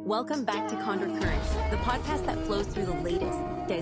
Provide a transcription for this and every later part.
Welcome back to Condor Currents, the podcast that flows through the latest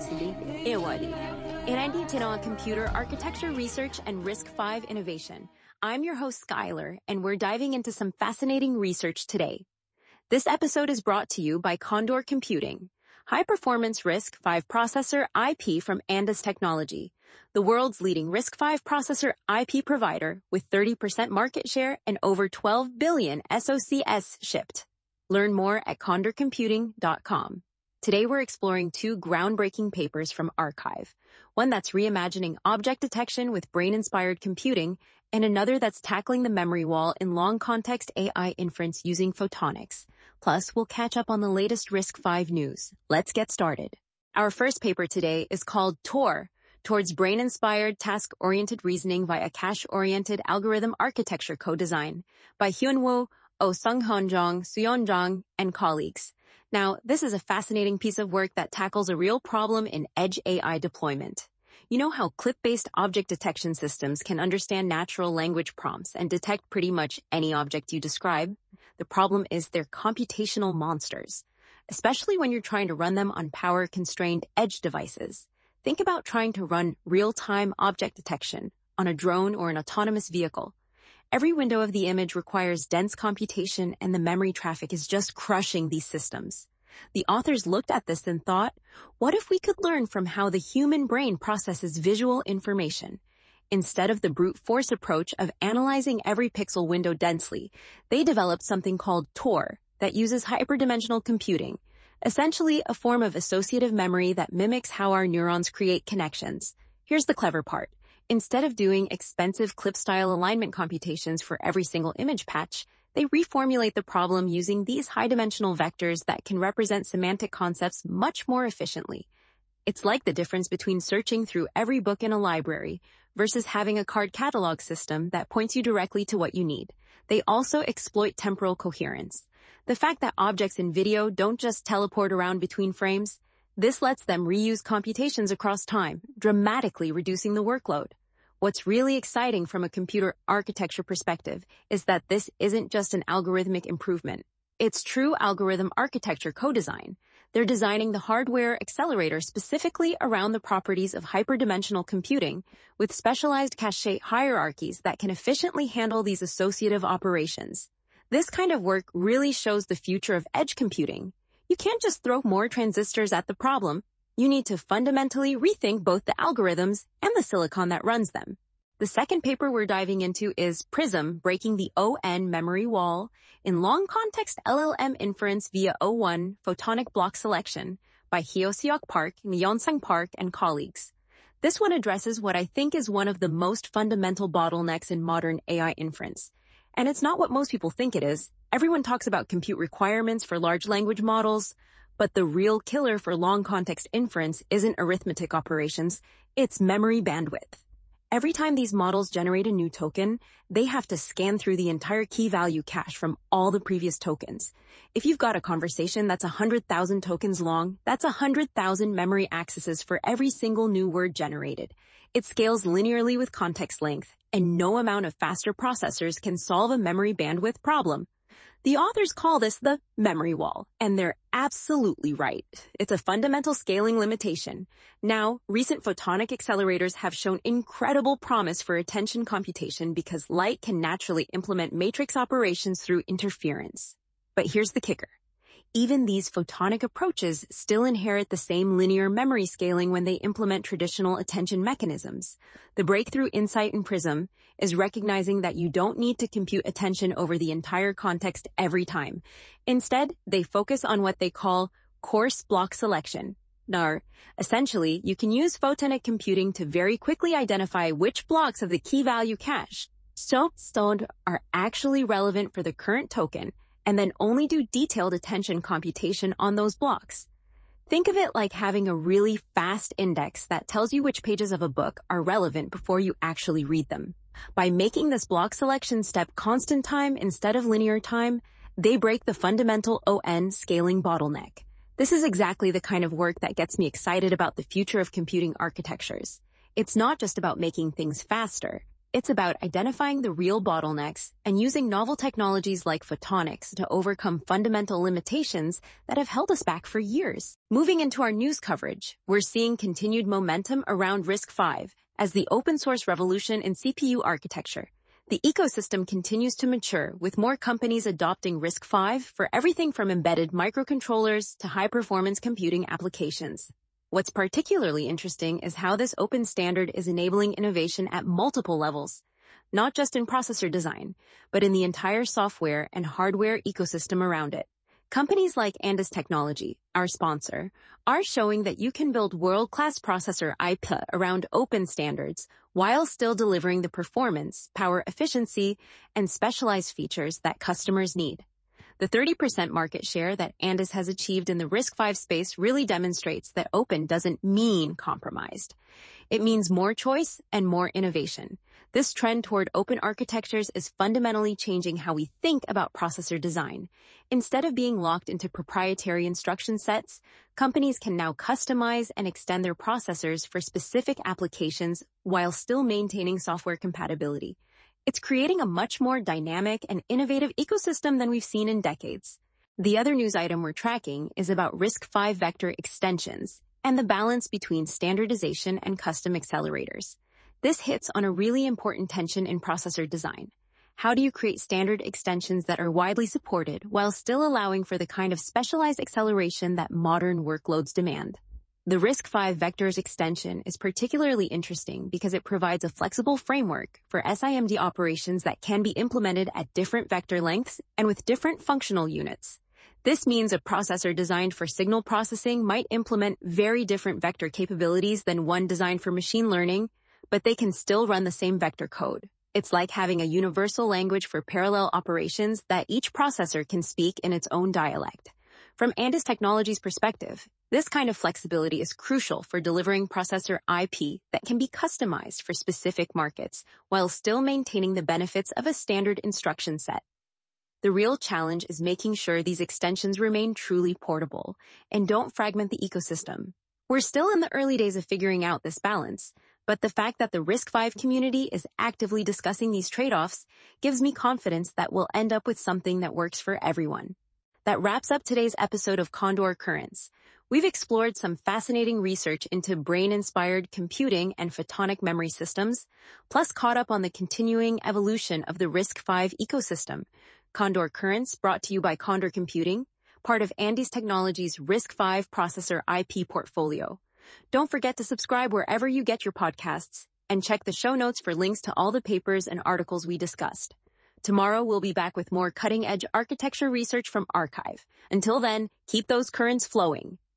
in ID General Computer Architecture Research and RISC-V innovation. I'm your host, Skylar, and we're diving into some fascinating research today. This episode is brought to you by Condor Computing, high-performance RISC-V processor IP from Andes Technology, the world's leading RISC-V processor IP provider with 30% market share and over 12 billion SoCs shipped. Learn more at condorcomputing.com. Today we're exploring two groundbreaking papers from arXiv, one that's reimagining object detection with brain-inspired computing, and another that's tackling the memory wall in long-context AI inference using photonics. Plus, we'll catch up on the latest RISC-V news. Let's get started. Our first paper today is called TOR, Towards Brain-Inspired Task-Oriented Reasoning via Cache-Oriented Algorithm Architecture Co-Design by Hyunwoo Oh Sung-Hyun Suyeon, and colleagues. Now, this is a fascinating piece of work that tackles a real problem in edge AI deployment. You know how clip-based object detection systems can understand natural language prompts and detect pretty much any object you describe? The problem is they're computational monsters, especially when you're trying to run them on power-constrained edge devices. Think about trying to run real-time object detection on a drone or an autonomous vehicle. Every window of the image requires dense computation, and the memory traffic is just crushing these systems. The authors looked at this and thought, what if we could learn from how the human brain processes visual information? Instead of the brute force approach of analyzing every pixel window densely, they developed something called TOR that uses hyperdimensional computing, essentially a form of associative memory that mimics how our neurons create connections. Here's the clever part. Instead of doing expensive clip-style alignment computations for every single image patch, they reformulate the problem using these high-dimensional vectors that can represent semantic concepts much more efficiently. It's like the difference between searching through every book in a library versus having a card catalog system that points you directly to what you need. They also exploit temporal coherence. The fact that objects in video don't just teleport around between frames, this lets them reuse computations across time, dramatically reducing the workload. What's really exciting from a computer architecture perspective is that this isn't just an algorithmic improvement. It's true algorithm architecture co-design. They're designing the hardware accelerator specifically around the properties of hyperdimensional computing with specialized cache hierarchies that can efficiently handle these associative operations. This kind of work really shows the future of edge computing. You can't just throw more transistors at the problem. You need to fundamentally rethink both the algorithms and the silicon that runs them. The second paper we're diving into is PRISM, Breaking the ON Memory Wall in Long-Context LLM Inference via O1 Photonic Block Selection by Hyo-seok Park, Yeonsang Park, and colleagues. This one addresses what I think is one of the most fundamental bottlenecks in modern AI inference. And it's not what most people think it is. Everyone talks about compute requirements for large language models, but the real killer for long-context inference isn't arithmetic operations, it's memory bandwidth. Every time these models generate a new token, they have to scan through the entire key-value cache from all the previous tokens. If you've got a conversation that's 100,000 tokens long, that's 100,000 memory accesses for every single new word generated. It scales linearly with context length, and no amount of faster processors can solve a memory bandwidth problem. The authors call this the memory wall, and they're absolutely right. It's a fundamental scaling limitation. Now, recent photonic accelerators have shown incredible promise for attention computation because light can naturally implement matrix operations through interference. But here's the kicker. Even these photonic approaches still inherit the same linear memory scaling when they implement traditional attention mechanisms. The breakthrough insight in PRISM is recognizing that you don't need to compute attention over the entire context every time. Instead, they focus on what they call coarse block selection. Now, essentially, you can use photonic computing to very quickly identify which blocks of the key-value cache are actually relevant for the current token, and then only do detailed attention computation on those blocks. Think of it like having a really fast index that tells you which pages of a book are relevant before you actually read them. By making this block selection step constant time instead of linear time, they break the fundamental ON scaling bottleneck. This is exactly the kind of work that gets me excited about the future of computing architectures. It's not just about making things faster. It's about identifying the real bottlenecks and using novel technologies like photonics to overcome fundamental limitations that have held us back for years. Moving into our news coverage, we're seeing continued momentum around RISC-V as the open source revolution in CPU architecture. The ecosystem continues to mature, with more companies adopting RISC-V for everything from embedded microcontrollers to high-performance computing applications. What's particularly interesting is how this open standard is enabling innovation at multiple levels, not just in processor design, but in the entire software and hardware ecosystem around it. Companies like Andes Technology, our sponsor, are showing that you can build world-class processor IP around open standards while still delivering the performance, power efficiency, and specialized features that customers need. The 30% market share that Andes has achieved in the RISC-V space really demonstrates that open doesn't mean compromised. It means more choice and more innovation. This trend toward open architectures is fundamentally changing how we think about processor design. Instead of being locked into proprietary instruction sets, companies can now customize and extend their processors for specific applications while still maintaining software compatibility. It's creating a much more dynamic and innovative ecosystem than we've seen in decades. The other news item we're tracking is about RISC-V vector extensions and the balance between standardization and custom accelerators. This hits on a really important tension in processor design. How do you create standard extensions that are widely supported while still allowing for the kind of specialized acceleration that modern workloads demand? The RISC-V vectors extension is particularly interesting because it provides a flexible framework for SIMD operations that can be implemented at different vector lengths and with different functional units. This means a processor designed for signal processing might implement very different vector capabilities than one designed for machine learning, but they can still run the same vector code. It's like having a universal language for parallel operations that each processor can speak in its own dialect. From Andes Technology's perspective, this kind of flexibility is crucial for delivering processor IP that can be customized for specific markets while still maintaining the benefits of a standard instruction set. The real challenge is making sure these extensions remain truly portable and don't fragment the ecosystem. We're still in the early days of figuring out this balance, but the fact that the RISC-V community is actively discussing these trade-offs gives me confidence that we'll end up with something that works for everyone. That wraps up today's episode of Condor Currents. We've explored some fascinating research into brain-inspired computing and photonic memory systems, plus caught up on the continuing evolution of the RISC-V ecosystem. Condor Currents, brought to you by Condor Computing, part of Andes Technology's RISC-V processor IP portfolio. Don't forget to subscribe wherever you get your podcasts, and check the show notes for links to all the papers and articles we discussed. Tomorrow, we'll be back with more cutting-edge architecture research from Archive. Until then, keep those currents flowing.